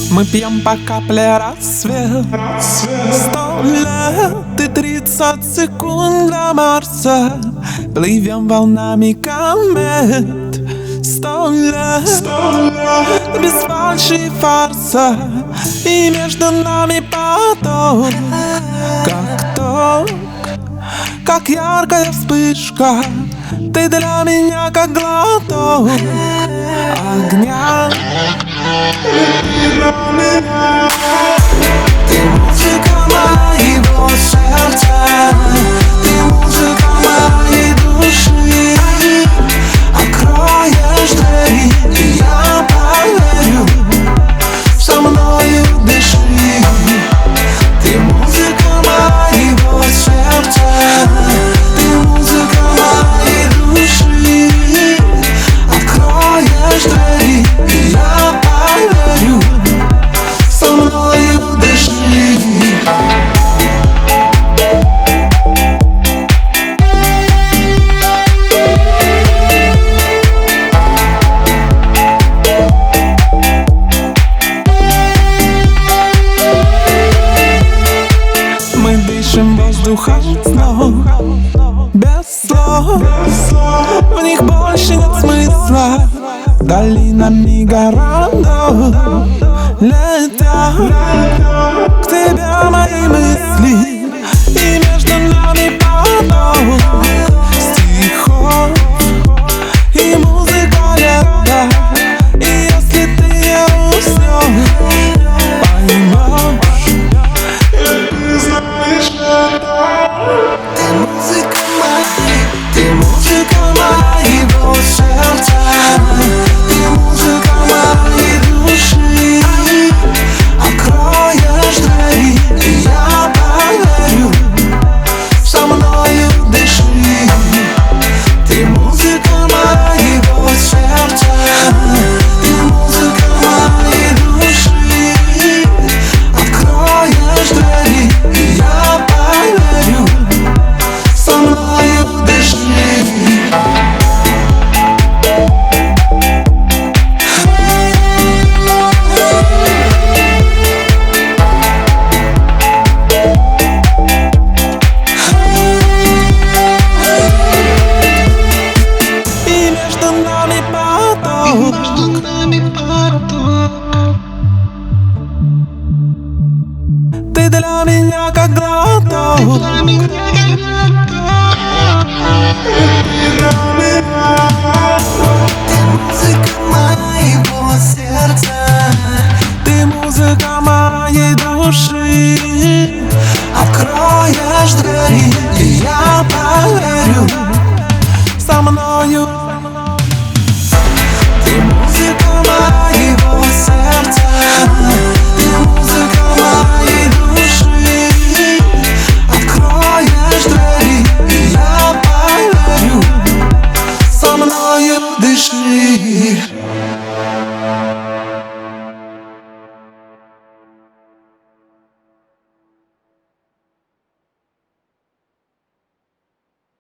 Мы пьем по капле рассвет, 100 лет и 30 секунд до Марса. Плывем волнами комет, 100 лет без фальши и фарса. И между нами поток, как ток, как яркая вспышка. Ты для меня как глоток огня. Ты музыка моего сердца, ты музыка моей души. Откроешь двери, и я поверю, со мною дыши. Ты музыка моего сердца, ты музыка моей души. Откроешь двери, и я поверю, со мною дыши. Мы дышим воздухом снов, без слов. В них больше нет смысла. Долинами городов летят к тебе мои мысли. И между нами поток стихов и музыка лета. И если ты не уснешь, поймешь, ты знаешь это. Ты музыка моего сердца, ты музыка моей души. Откроешь двери, и я поверю, со мною дыши. Ты музыка моего сердца, ты музыка моей души. Откроешь двери, и я поверю, со мною дыши. И между нами поток, ты для меня как глоток. Ты музыка моего сердца, ты музыка моей души. Откроешь двери, и я поверю, со мною. Ты музыка моего сердца, ты музыка моей души. Откроешь двери, и я поверю, со мною дыши.